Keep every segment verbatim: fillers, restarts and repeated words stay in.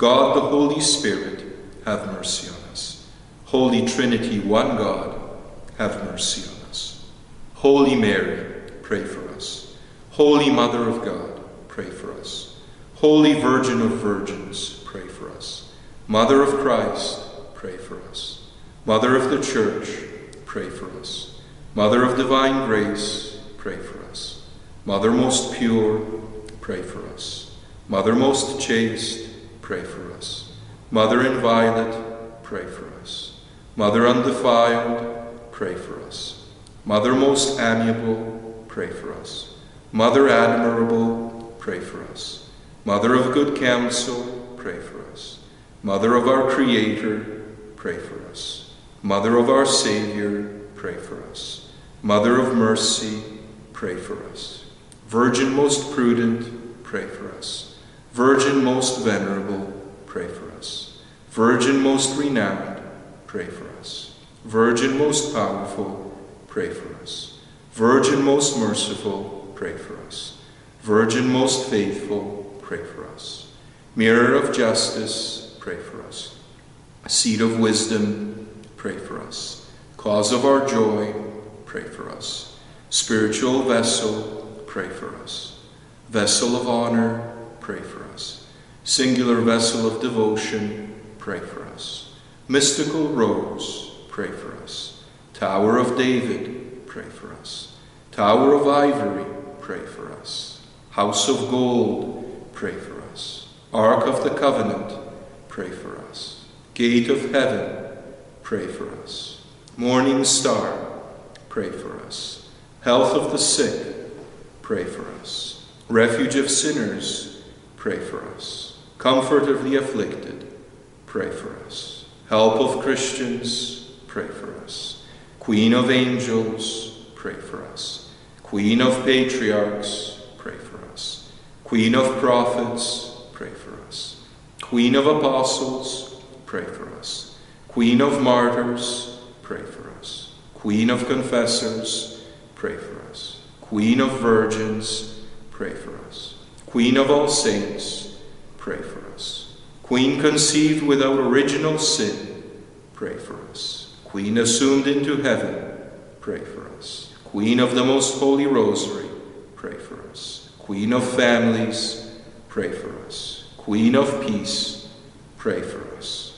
God the Holy Spirit, have mercy on us. Holy Trinity, one God, have mercy on us. Holy Mary, pray for us. Holy Mother of God, pray for us. Holy Virgin of Virgins, pray for us. Mother of Christ, pray for us. Mother of the Church, pray for us. Mother of divine grace, pray for us. Mother most pure, pray for us. Mother most chaste, pray for us. Mother inviolate, pray for us. Mother undefiled, pray for us. Mother most amiable, pray for us. Mother admirable, pray for us. Mother of good counsel, pray for us. Mother of our Creator, pray for us. Mother of our Savior, pray for us. Mother of mercy, pray for us. Virgin most prudent, pray for us. Virgin most venerable, pray for us. Virgin most renowned, pray for us. Virgin most powerful, pray for us. Virgin most merciful, pray for us. Virgin most faithful, pray for us. Mirror of justice, pray for us. Seat of wisdom, pray for us. Cause of our joy, pray for us. Spiritual vessel, pray for us. Vessel of honor, pray for us. Singular vessel of devotion, pray for us. Mystical rose, pray for us. Tower of David, pray for us. Tower of ivory, pray for us. House of gold, pray for us. Ark of the covenant, pray for us. Gate of heaven, pray for us. Morning star, pray for us. Health of the sick, pray for us. Refuge of sinners, pray for us. Comfort of the afflicted, pray for us. Help of Christians, pray for us. Queen of angels, pray for us. Queen of patriarchs, pray for us. Queen of prophets, pray for us. Queen of apostles, pray for us. Queen of martyrs, pray for us. Queen of confessors, pray for us. Queen of virgins, pray for us. Queen of all saints, pray for us. Queen conceived without original sin, pray for us. Queen assumed into heaven, pray for us. Queen of the most holy rosary, pray for us. Queen of families, pray for us. Queen of peace, pray for us.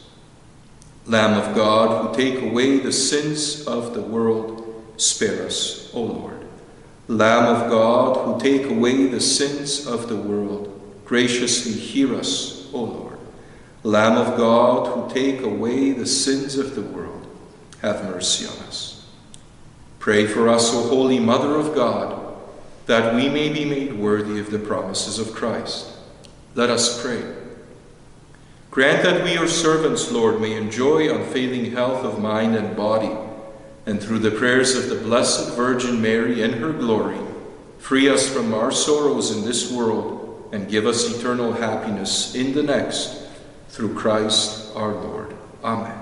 Lamb of God, who take away the sins of the world, spare us, O Lord. Lamb of God, who take away the sins of the world, graciously hear us, O Lord. Lamb of God, who take away the sins of the world, have mercy on us. Pray for us, O Holy Mother of God, that we may be made worthy of the promises of Christ. Let us pray. Grant that we, your servants, Lord, may enjoy unfailing health of mind and body, and through the prayers of the Blessed Virgin Mary in her glory, free us from our sorrows in this world, and give us eternal happiness in the next, through Christ our Lord. Amen.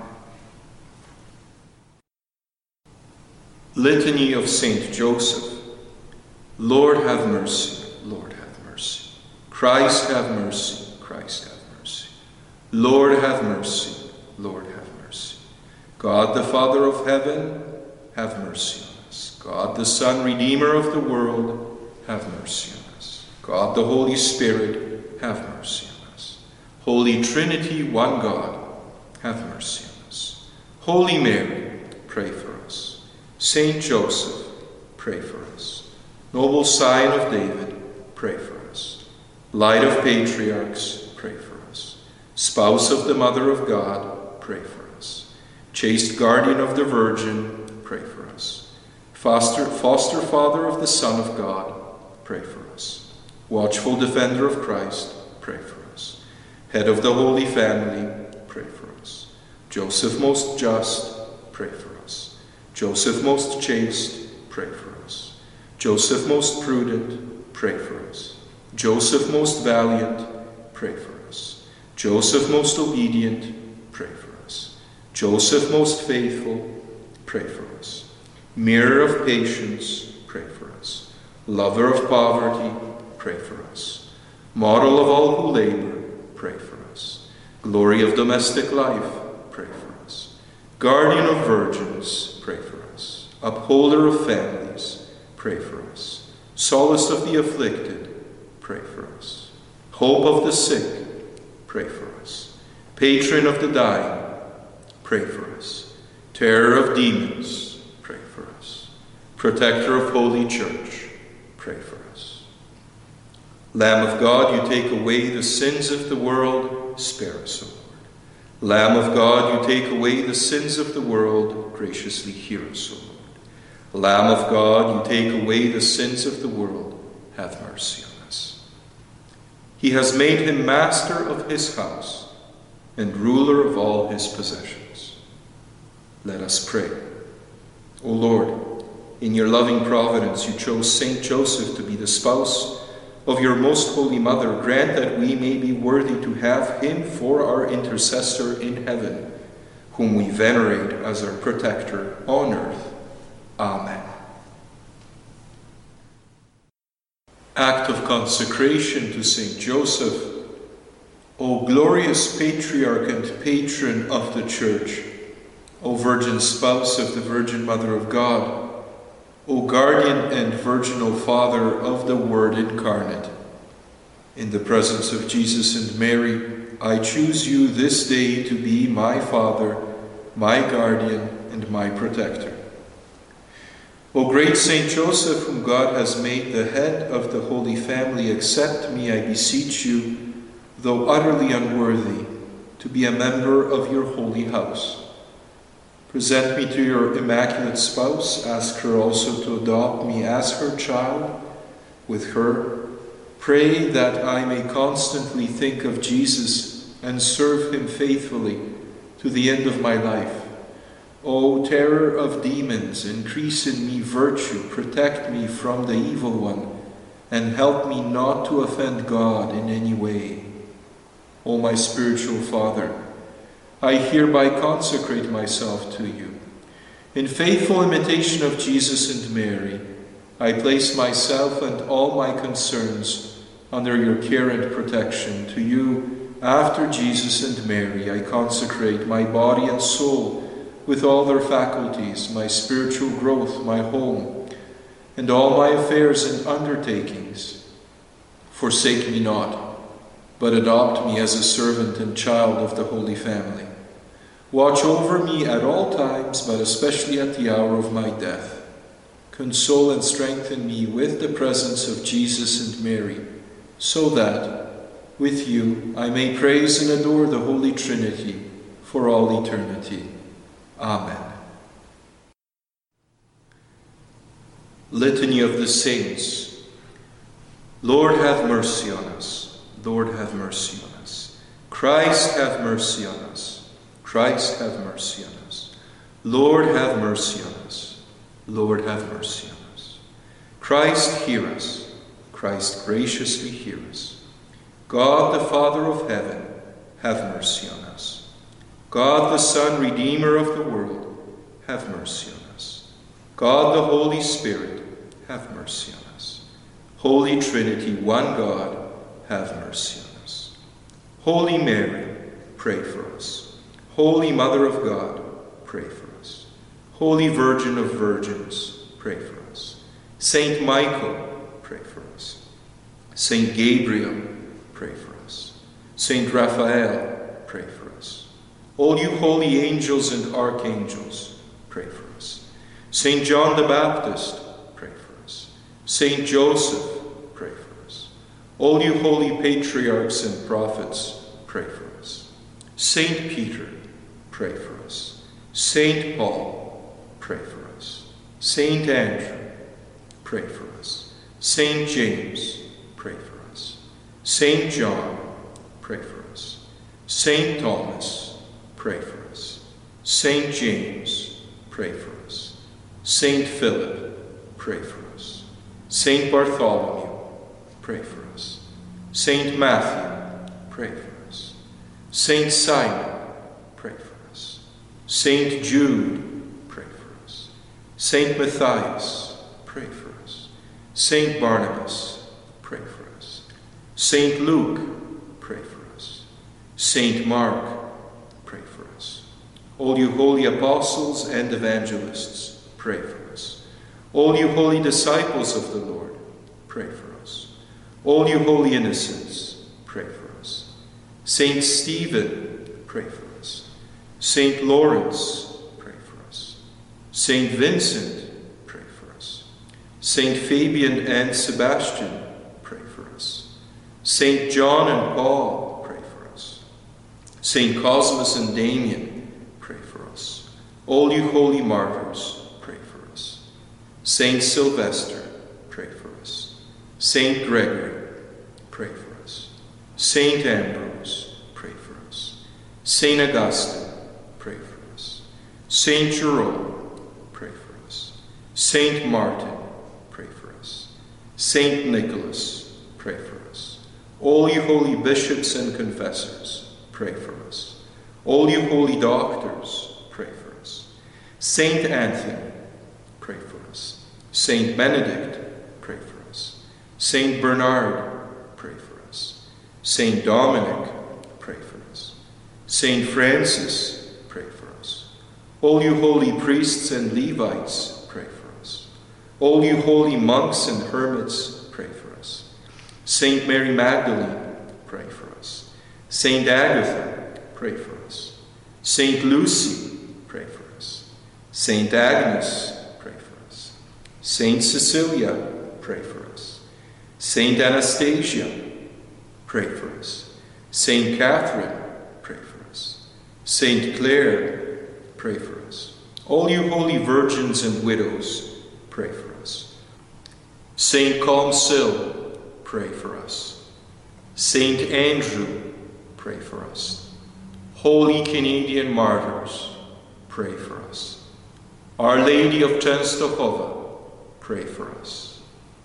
Litany of Saint Joseph. Lord, have mercy. Lord, have mercy. Christ, have mercy. Christ, have mercy. Lord, have mercy. Lord, have mercy. God, the Father of heaven, have mercy on us. God, the Son, Redeemer of the world, have mercy on us. God, the Holy Spirit, have mercy on us. Holy Trinity, one God, have mercy on us. Holy Mary, pray for us. Saint Joseph, pray for us. Noble Scion of David, pray for us. Light of patriarchs, pray for us. Spouse of the Mother of God, pray for us. Chaste guardian of the Virgin, pray for us. Foster, foster father of the Son of God, pray for us. Watchful defender of Christ, pray for us. Head of the Holy Family, pray for us. Joseph most just, pray for us. Joseph most chaste, pray for us. Joseph most prudent, pray for us. Joseph most valiant, pray for us. Joseph most obedient, pray for us. Joseph most faithful, pray for us. Mirror of patience, pray for us. Lover of poverty, pray for us. Model of all who labor, pray for us. Glory of domestic life, pray for us. Guardian of virgins, pray for us. Upholder of families, pray for us. Solace of the afflicted, pray for us. Hope of the sick, pray for us. Patron of the dying, pray for us. Terror of demons, pray for us. Protector of Holy Church, pray for us. Lamb of God, you take away the sins of the world, spare us, O Lord. Lamb of God, you take away the sins of the world, graciously hear us, O Lord. Lamb of God, you take away the sins of the world, have mercy on us. He has made him master of his house and ruler of all his possessions. Let us pray. O Lord, in your loving providence you chose Saint Joseph to be the spouse of your most holy mother. Grant that we may be worthy to have him for our intercessor in heaven, whom we venerate as our protector on earth. Amen. Act of consecration to Saint Joseph. O glorious patriarch and patron of the Church, O virgin spouse of the Virgin Mother of God, O guardian and virginal Father of the Word incarnate, in the presence of Jesus and Mary, I choose you this day to be my Father, my guardian, and my protector. O great Saint Joseph, whom God has made the head of the Holy Family, accept me, I beseech you, though utterly unworthy, to be a member of your holy house. Present me to your immaculate spouse. Ask her also to adopt me as her child. With her, pray that I may constantly think of Jesus and serve him faithfully to the end of my life. O terror of demons, increase in me virtue, protect me from the evil one, and help me not to offend God in any way. O my spiritual Father, I hereby consecrate myself to you. In faithful imitation of Jesus and Mary, I place myself and all my concerns under your care and protection. To you, after Jesus and Mary, I consecrate my body and soul with all their faculties, my spiritual growth, my home, and all my affairs and undertakings. Forsake me not, but adopt me as a servant and child of the Holy Family. Watch over me at all times, but especially at the hour of my death. Console and strengthen me with the presence of Jesus and Mary, so that, with you, I may praise and adore the Holy Trinity for all eternity. Amen. Litany of the Saints. Lord, have mercy on us. Lord, have mercy on us. Christ, have mercy on us. Christ, have mercy on us. Lord, have mercy on us. Lord, have mercy on us. Christ, hear us. Christ, graciously hear us. God, the Father of heaven, have mercy on us. God, the Son, Redeemer of the world, have mercy on us. God, the Holy Spirit, have mercy on us. Holy Trinity, one God, have mercy on us. Holy Mary, pray for us. Holy Mother of God, pray for us. Holy Virgin of Virgins, pray for us. Saint Michael, pray for us. Saint Gabriel, pray for us. Saint Raphael, pray for us. All you holy angels and archangels, pray for us. Saint John the Baptist, pray for us. Saint Joseph, pray for us. All you holy patriarchs and prophets, pray for us. Saint Peter, pray for us. Saint Paul, pray for us. Saint Andrew, pray for us. Saint James, pray for us. Saint John, pray for us. Saint Thomas, pray for us. Saint James, pray for us. Saint Philip, pray for us. Saint Bartholomew, pray for us. Saint Matthew, pray for us. Saint Simon, pray for us. Saint Jude, pray for us. Saint Matthias, pray for us. Saint Barnabas, pray for us. Saint Luke, pray for us. Saint Mark, pray for us. All you holy apostles and evangelists, pray for us. All you holy disciples of the Lord, pray for us. All you holy innocents, pray for us. Saint Stephen, pray for us. Saint Lawrence, pray for us. Saint Vincent, pray for us. Saint Fabian and Sebastian, pray for us. Saint John and Paul, pray for us. Saint Cosmas and Damian, pray for us. All you holy martyrs, pray for us. Saint Sylvester, pray for us. Saint Gregory, pray for us. Saint Ambrose, pray for us. Saint Augustine, pray for us. Saint Jerome, pray for us. Saint Martin, pray for us. Saint Nicholas, pray for us. All you holy bishops and confessors, pray for us. All you holy doctors, pray for us. Saint Anthony, pray for us. Saint Benedict, pray for us. Saint Bernard, pray for us. Saint Dominic, pray for us. Saint Francis, pray for us. All you holy priests and Levites, pray for us. All you holy monks and hermits, pray for us. Saint Mary Magdalene, pray for us. Saint Agatha, pray for us. Saint Lucy, pray for us. Saint Agnes, pray for us. Saint Cecilia, pray for us. Saint Anastasia, pray for us. Saint Catherine, pray for us. Saint Clare, pray for us. All you holy virgins and widows, pray for us. Saint Columcille, pray for us. Saint Andrew, pray for us. Holy Canadian martyrs, pray for us. Our Lady of Częstochowa, pray for us.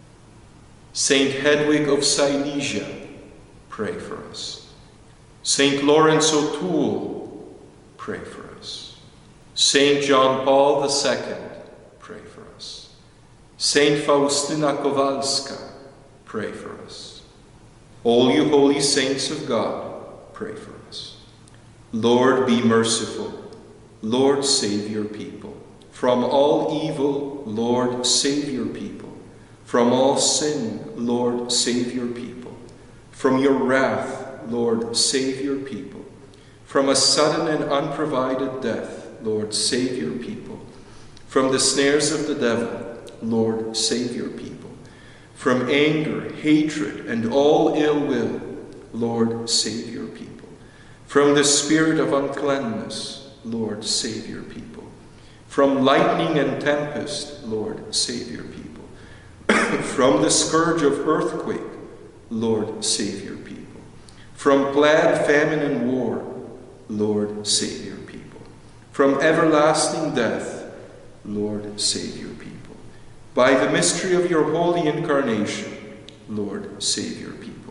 Saint Hedwig of Silesia, pray for us. Saint Lawrence O'Toole, pray for us. Saint John Paul the Second, pray for us. Saint Faustina Kowalska, pray for us. All you holy saints of God, pray for us. Lord, be merciful. Lord, save your people. From all evil, Lord, save your people. From all sin, Lord, save your people. From your wrath, Lord, save your people. From a sudden and unprovided death, Lord, save your people. From the snares of the devil, Lord, save your people. From anger, hatred, and all ill will, Lord, save your people. From the spirit of uncleanness, Lord, save your people. From lightning and tempest, Lord, save your people. From the scourge of earthquake, Lord, save your people. From plague, famine, and war, Lord, save your people. From everlasting death, Lord, save your people. By the mystery of your holy incarnation, Lord, save your people.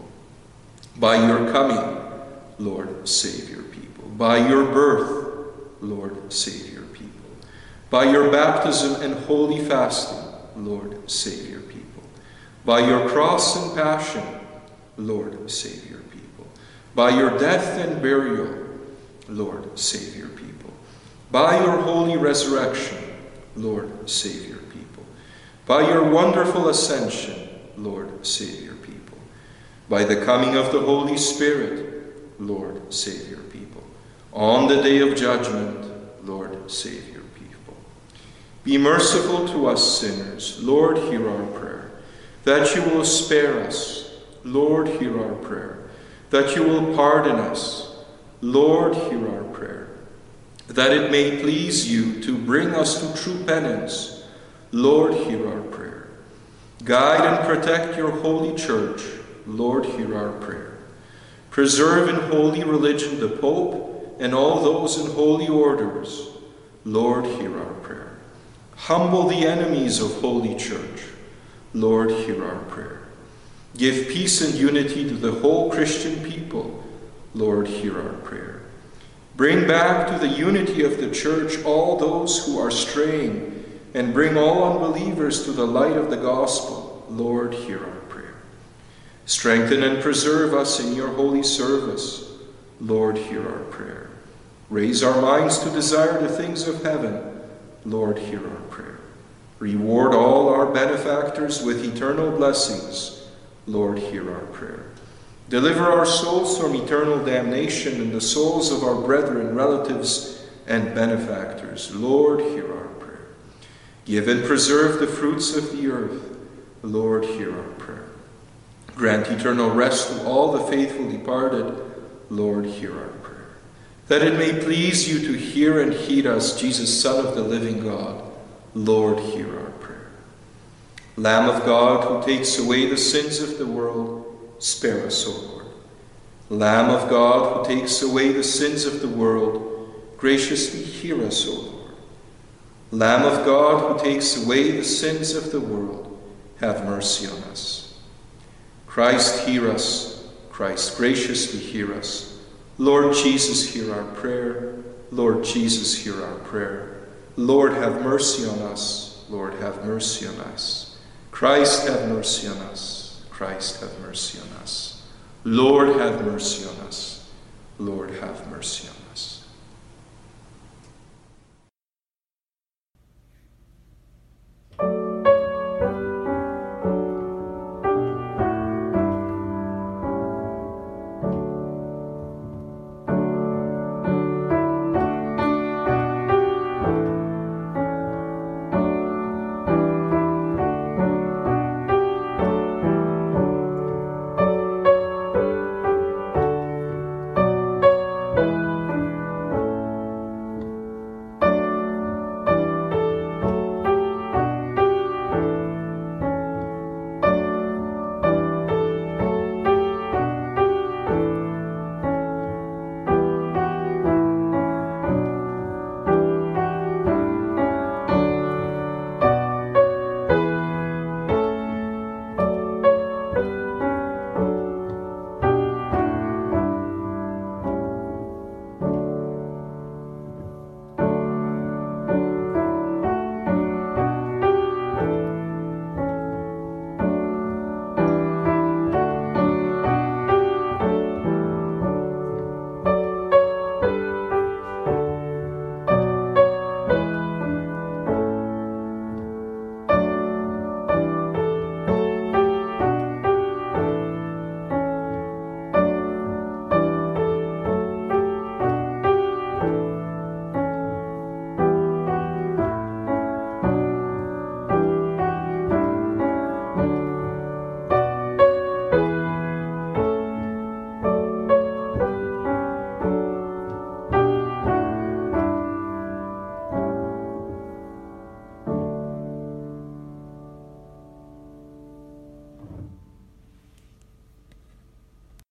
By your coming, Lord, save your people. By your birth, Lord, save your people. By your baptism and holy fasting, Lord, save your people. By your cross and passion, Lord, save your people. By your death and burial, Lord, save your people. By your holy resurrection, Lord, save your people. By your wonderful ascension, Lord, save your people. By the coming of the Holy Spirit, Lord, save your people. On the day of judgment, Lord, save your people. Be merciful to us sinners. Lord, hear our prayer. That you will spare us. Lord, hear our prayer. That you will pardon us. Lord, hear our prayer. That it may please you to bring us to true penance. Lord, hear our prayer. Guide and protect your holy church. Lord, hear our prayer. Preserve in holy religion the Pope and all those in holy orders. Lord, hear our prayer. Humble the enemies of Holy Church. Lord, hear our prayer. Give peace and unity to the whole Christian people. Lord, hear our prayer. Bring back to the unity of the Church all those who are straying, and bring all unbelievers to the light of the gospel. Lord, hear our prayer. Strengthen and preserve us in your holy service. Lord, hear our prayer. Raise our minds to desire the things of heaven. Lord, hear our prayer. Reward all our benefactors with eternal blessings. Lord, hear our prayer. Deliver our souls from eternal damnation and the souls of our brethren, relatives, and benefactors. Lord, hear our prayer. Give and preserve the fruits of the earth. Lord, hear our prayer. Grant eternal rest to all the faithful departed. Lord, hear our prayer. That it may please you to hear and heed us, Jesus, Son of the living God. Lord, hear our prayer. Lamb of God, who takes away the sins of the world, spare us, O Lord. Lamb of God, who takes away the sins of the world, graciously hear us, O Lord. Lamb of God, who takes away the sins of the world, have mercy on us. Christ, hear us. Christ, graciously hear us. Lord Jesus, hear our prayer. Lord Jesus, hear our prayer. Lord, have mercy on us. Lord, have mercy on us. Christ, have mercy on us. Christ, have mercy on us. Lord, have mercy on us. Lord, have mercy on us.